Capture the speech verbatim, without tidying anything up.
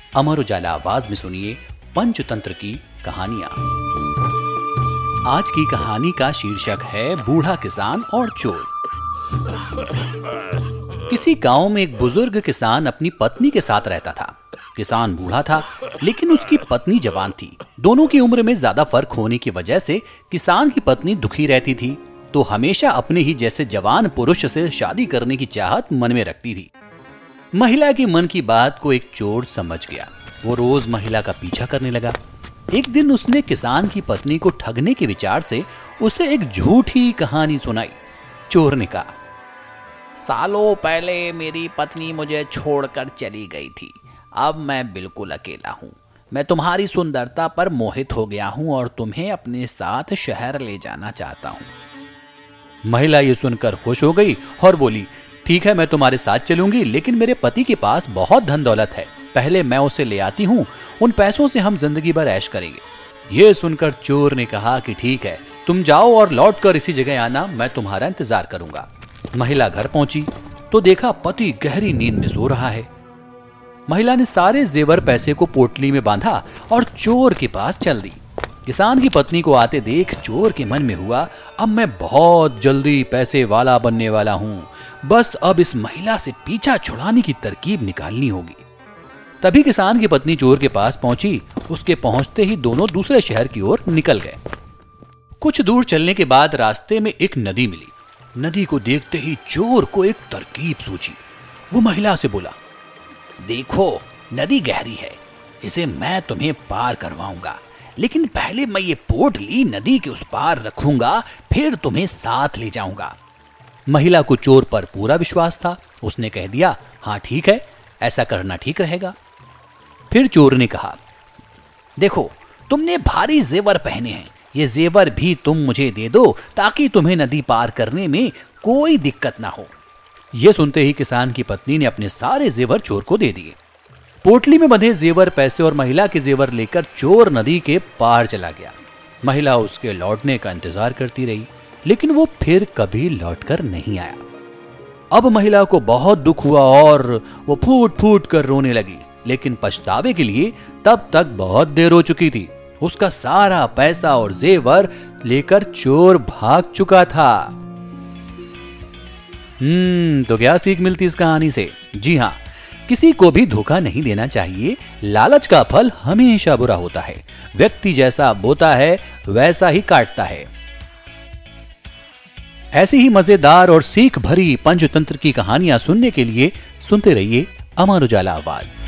अमर उजाला आवाज में सुनिए पंचतंत्र की कहानियां। आज की कहानी का शीर्षक है बूढ़ा किसान और चोर। किसी गांव में एक बुजुर्ग किसान अपनी पत्नी के साथ रहता था। किसान बूढ़ा था लेकिन उसकी पत्नी जवान थी। दोनों की उम्र में ज्यादा फर्क होने की वजह से किसान की पत्नी दुखी रहती थी, तो हमेशा अपने ही जैसे जवान पुरुष से शादी करने की चाहत मन में रखती थी। महिला के मन की बात को एक चोर समझ गया। वो रोज महिला का पीछा करने लगा। एक दिन उसने किसान की पत्नी को ठगने के विचार से उसे एक झूठी कहानी सुनाई। चोर ने कहा, सालों पहले मेरी पत्नी मुझे छोड़कर चली गई थी। अब मैं बिल्कुल अकेला हूँ। मैं तुम्हारी सुंदरता पर मोहित हो गया हूँ और तुम्हें अपने साथ शहर ले जाना चाहता हूँ। महिला ये सुनकर खुश हो गई और बोली, ठीक है, मैं तुम्हारे साथ चलूंगी, लेकिन मेरे पति के पास बहुत धन दौलत है। पहले मैं उसे ले आती हूँ, उन पैसों से हम जिंदगी भर ऐश करेंगे। ये सुनकर चोर ने कहा कि ठीक है, तुम जाओ और लौट कर इसी जगह आना, मैं तुम्हारा इंतजार करूंगा। महिला घर पहुंची तो देखा पति गहरी नींद में सो रहा है। महिला ने सारे जेवर पैसे को पोटली में बांधा और चोर के पास चल दी। किसान की पत्नी को आते देख चोर के मन में हुआ, अब मैं बहुत जल्दी पैसे वाला बनने वाला हूँ। बस अब इस महिला से पीछा छुड़ाने की तरकीब निकालनी होगी। तभी किसान की पत्नी चोर के पास पहुंची। उसके पहुंचते ही दोनों दूसरे शहर की ओर निकल गए। कुछ दूर चलने के बाद रास्ते में एक नदी मिली। नदी को देखते ही चोर को एक तरकीब सूझी। वो महिला से बोला, देखो, नदी गहरी है, इसे मैं तुम्हें पार करवाऊंगा, लेकिन पहले मैं ये पोटली नदी के उस पार रखूंगा, फिर तुम्हें साथ ले जाऊंगा। महिला को चोर पर पूरा विश्वास था। उसने कह दिया, हाँ ठीक है, ऐसा करना ठीक रहेगा। फिर चोर ने कहा, देखो, तुमने भारी जेवर पहने हैं, ये जेवर भी तुम मुझे दे दो ताकि तुम्हें नदी पार करने में कोई दिक्कत ना हो। यह सुनते ही किसान की पत्नी ने अपने सारे जेवर चोर को दे दिए। पोटली में बंधे जेवर, पैसे और महिला के जेवर लेकर चोर नदी के पार चला गया। महिला उसके लौटने का इंतजार करती रही, लेकिन वो फिर कभी लौटकर नहीं आया। अब महिला को बहुत दुख हुआ और वो फूट फूट कर रोने लगी, लेकिन पछतावे के लिए तब तक बहुत देर हो चुकी थी। उसका सारा पैसा और जेवर लेकर चोर भाग चुका था। हम्म तो क्या सीख मिलती इस कहानी से? जी हाँ, किसी को भी धोखा नहीं देना चाहिए। लालच का फल हमेशा बुरा होता है। व्यक्ति जैसा बोता है वैसा ही काटता है। ऐसी ही मजेदार और सीख भरी पंचतंत्र की कहानियां सुनने के लिए सुनते रहिए अमर उजाला आवाज।